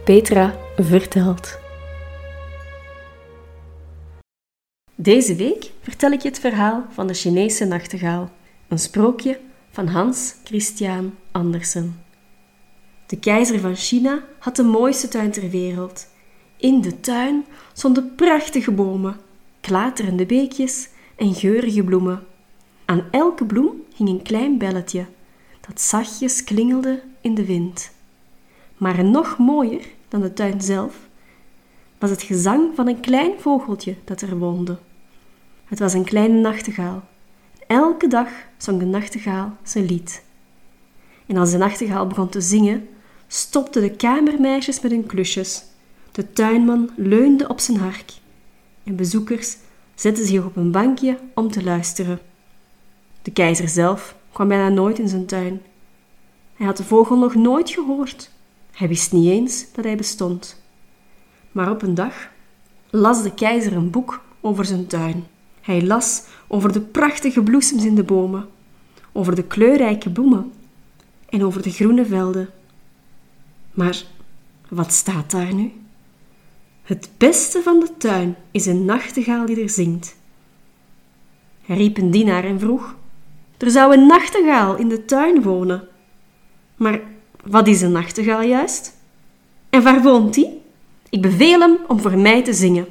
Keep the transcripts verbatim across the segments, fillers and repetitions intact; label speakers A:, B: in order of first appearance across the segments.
A: Petra vertelt. Deze week vertel ik je het verhaal van de Chinese nachtegaal, een sprookje van Hans Christian Andersen. De keizer van China had de mooiste tuin ter wereld. In de tuin stonden prachtige bomen, klaterende beekjes en geurige bloemen. Aan elke bloem hing een klein belletje, dat zachtjes klingelde in de wind. Maar nog mooier dan de tuin zelf was het gezang van een klein vogeltje dat er woonde. Het was een kleine nachtegaal. Elke dag zong de nachtegaal zijn lied. En als de nachtegaal begon te zingen, stopten de kamermeisjes met hun klusjes. De tuinman leunde op zijn hark en bezoekers zetten zich op een bankje om te luisteren. De keizer zelf kwam bijna nooit in zijn tuin. Hij had de vogel nog nooit gehoord. Hij wist niet eens dat hij bestond. Maar op een dag las de keizer een boek over zijn tuin. Hij las over de prachtige bloesems in de bomen, over de kleurrijke bloemen en over de groene velden. Maar wat staat daar nu? Het beste van de tuin is een nachtegaal die er zingt. Hij riep een dienaar en vroeg: er zou een nachtegaal in de tuin wonen. Maar wat is een nachtegaal juist? En waar woont die? Ik beveel hem om voor mij te zingen.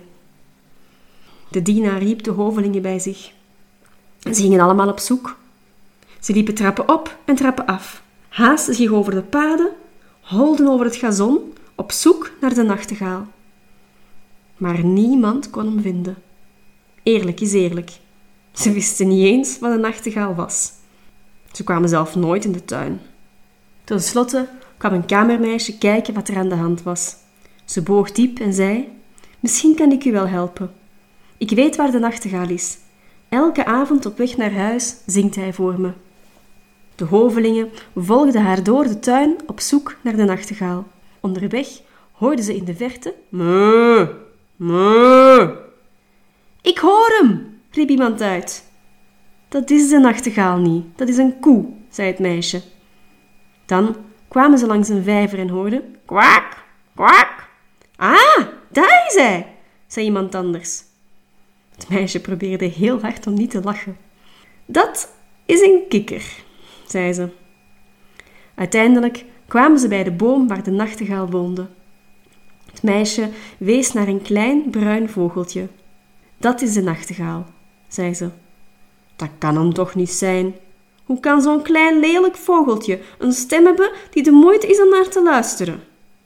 A: De dienaar riep de hovelingen bij zich. Ze gingen allemaal op zoek. Ze liepen trappen op en trappen af, haastten zich over de paden, holden over het gazon op zoek naar de nachtegaal. Maar niemand kon hem vinden. Eerlijk is eerlijk. Ze wisten niet eens wat een nachtegaal was. Ze kwamen zelf nooit in de tuin. Ten slotte kwam een kamermeisje kijken wat er aan de hand was. Ze boog diep en zei: misschien kan ik u wel helpen. Ik weet waar de nachtegaal is. Elke avond op weg naar huis zingt hij voor me. De hovelingen volgden haar door de tuin op zoek naar de nachtegaal. Onderweg hoorden ze in de verte: Meuh, meuh. Ik hoor hem, riep iemand uit. Dat is de nachtegaal niet, dat is een koe, zei het meisje. Dan kwamen ze langs een vijver en hoorden: kwak, kwak. Ah, daar is hij, zei iemand anders. Het meisje probeerde heel hard om niet te lachen. Dat is een kikker, zei ze. Uiteindelijk kwamen ze bij de boom waar de nachtegaal woonde. Het meisje wees naar een klein bruin vogeltje. Dat is de nachtegaal, zei ze. Dat kan hem toch niet zijn? Hoe kan zo'n klein lelijk vogeltje een stem hebben die de moeite is om naar te luisteren?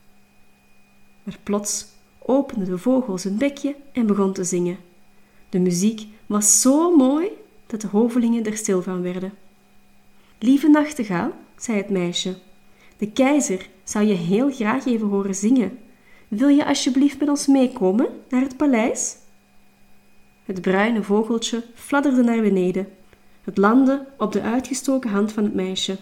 A: Maar plots opende de vogel zijn bekje en begon te zingen. De muziek was zo mooi dat de hovelingen er stil van werden. Lieve nachtegaal, zei het meisje, de keizer zou je heel graag even horen zingen. Wil je alsjeblieft met ons meekomen naar het paleis? Het bruine vogeltje fladderde naar beneden. Het landde op de uitgestoken hand van het meisje.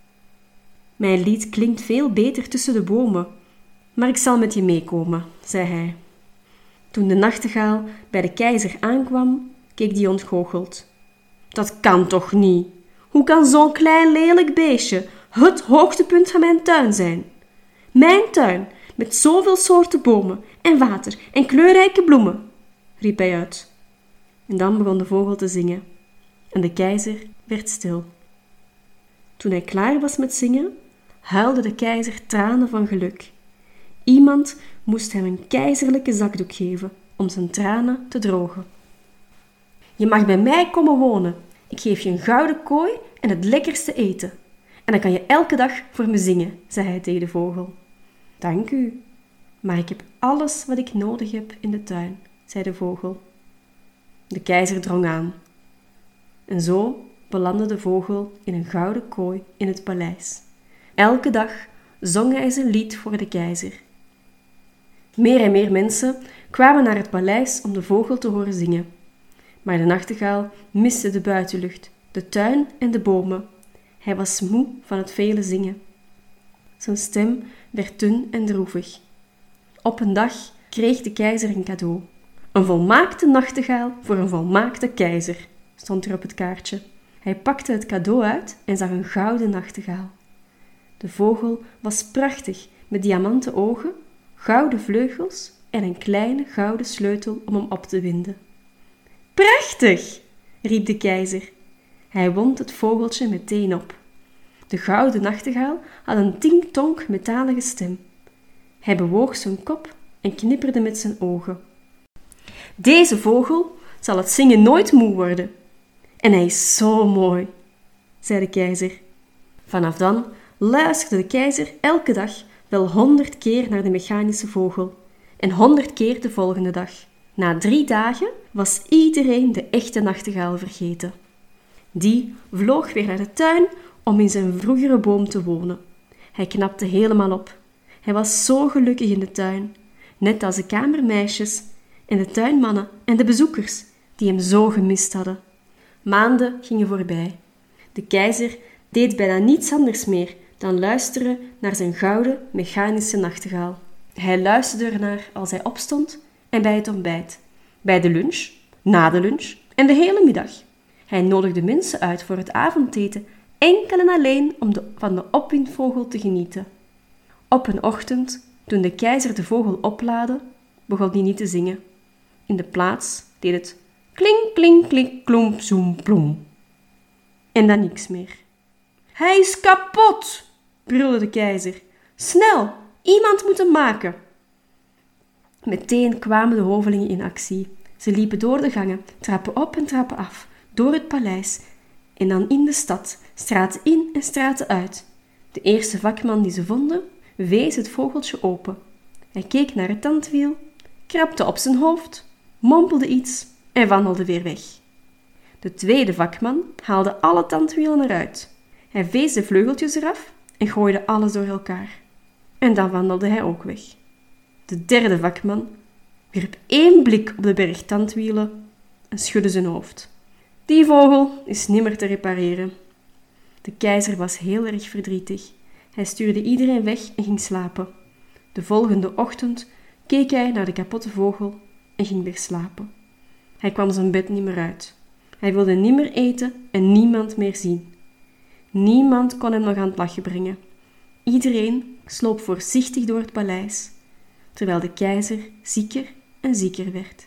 A: Mijn lied klinkt veel beter tussen de bomen, maar ik zal met je meekomen, zei hij. Toen de nachtegaal bij de keizer aankwam, keek die ontgoocheld. Dat kan toch niet? Hoe kan zo'n klein lelijk beestje het hoogtepunt van mijn tuin zijn? Mijn tuin, met zoveel soorten bomen en water en kleurrijke bloemen, riep hij uit. En dan begon de vogel te zingen. En de keizer werd stil. Toen hij klaar was met zingen, huilde de keizer tranen van geluk. Iemand moest hem een keizerlijke zakdoek geven om zijn tranen te drogen. Je mag bij mij komen wonen. Ik geef je een gouden kooi en het lekkerste eten. En dan kan je elke dag voor me zingen, zei hij tegen de vogel. Dank u, maar ik heb alles wat ik nodig heb in de tuin, zei de vogel. De keizer drong aan. En zo belandde de vogel in een gouden kooi in het paleis. Elke dag zong hij zijn lied voor de keizer. Meer en meer mensen kwamen naar het paleis om de vogel te horen zingen. Maar de nachtegaal miste de buitenlucht, de tuin en de bomen. Hij was moe van het vele zingen. Zijn stem werd dun en droevig. Op een dag kreeg de keizer een cadeau. Een volmaakte nachtegaal voor een volmaakte keizer, stond er op het kaartje. Hij pakte het cadeau uit en zag een gouden nachtegaal. De vogel was prachtig, met diamanten ogen, gouden vleugels en een kleine gouden sleutel om hem op te winden. Prachtig, riep de keizer. Hij wond het vogeltje meteen op. De gouden nachtegaal had een tink-tonk metalige stem. Hij bewoog zijn kop en knipperde met zijn ogen. Deze vogel zal het zingen nooit moe worden. En hij is zo mooi, zei de keizer. Vanaf dan luisterde de keizer elke dag wel honderd keer naar de mechanische vogel en honderd keer de volgende dag. Na drie dagen was iedereen de echte nachtegaal vergeten. Die vloog weer naar de tuin om in zijn vroegere boom te wonen. Hij knapte helemaal op. Hij was zo gelukkig in de tuin, net als de kamermeisjes en de tuinmannen en de bezoekers die hem zo gemist hadden. Maanden gingen voorbij. De keizer deed bijna niets anders meer dan luisteren naar zijn gouden mechanische nachtegaal. Hij luisterde ernaar als hij opstond en bij het ontbijt, bij de lunch, na de lunch en de hele middag. Hij nodigde mensen uit voor het avondeten, enkel en alleen om de, van de opwindvogel te genieten. Op een ochtend, toen de keizer de vogel oplaadde, begon hij niet te zingen. In de plaats deed het klink, klink, klink, klomp, zoem, plom. En dan niks meer. Hij is kapot, brulde de keizer. Snel, iemand moet hem maken. Meteen kwamen de hovelingen in actie. Ze liepen door de gangen, trappen op en trappen af, door het paleis en dan in de stad, straten in en straten uit. De eerste vakman die ze vonden, wees het vogeltje open. Hij keek naar het tandwiel, krabde op zijn hoofd, mompelde iets en wandelde weer weg. De tweede vakman haalde alle tandwielen eruit. Hij vees de vleugeltjes eraf en gooide alles door elkaar. En dan wandelde hij ook weg. De derde vakman wierp één blik op de berg tandwielen en schudde zijn hoofd. Die vogel is nimmer te repareren. De keizer was heel erg verdrietig. Hij stuurde iedereen weg en ging slapen. De volgende ochtend keek hij naar de kapotte vogel en ging weer slapen. Hij kwam zijn bed niet meer uit. Hij wilde niet meer eten en niemand meer zien. Niemand kon hem nog aan het lachen brengen. Iedereen sloop voorzichtig door het paleis, terwijl de keizer zieker en zieker werd.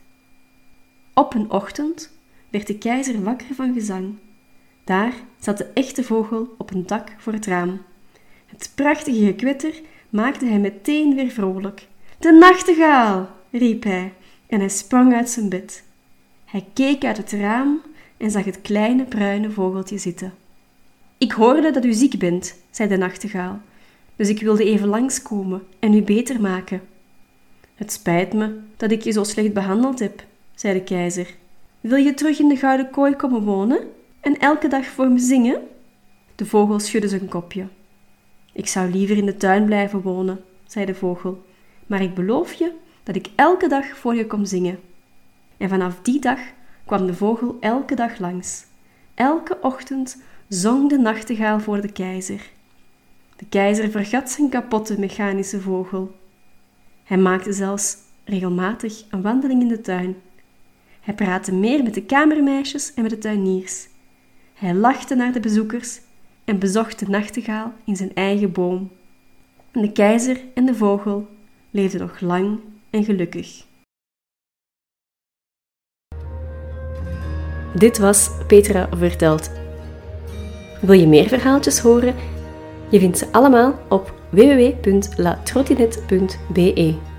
A: Op een ochtend werd de keizer wakker van gezang. Daar zat de echte vogel op een dak voor het raam. Het prachtige gekwetter maakte hij meteen weer vrolijk. De nachtegaal, riep hij en hij sprong uit zijn bed. Hij keek uit het raam en zag het kleine bruine vogeltje zitten. Ik hoorde dat u ziek bent, zei de nachtegaal, dus ik wilde even langskomen en u beter maken. Het spijt me dat ik je zo slecht behandeld heb, zei de keizer. Wil je terug in de gouden kooi komen wonen en elke dag voor me zingen? De vogel schudde zijn kopje. Ik zou liever in de tuin blijven wonen, zei de vogel, maar ik beloof je dat ik elke dag voor je kom zingen. En vanaf die dag kwam de vogel elke dag langs. Elke ochtend zong de nachtegaal voor de keizer. De keizer vergat zijn kapotte mechanische vogel. Hij maakte zelfs regelmatig een wandeling in de tuin. Hij praatte meer met de kamermeisjes en met de tuiniers. Hij lachte naar de bezoekers en bezocht de nachtegaal in zijn eigen boom. En de keizer en de vogel leefden nog lang en gelukkig. Dit was Petra Vertelt. Wil je meer verhaaltjes horen? Je vindt ze allemaal op w w w punt la trottinette punt b e.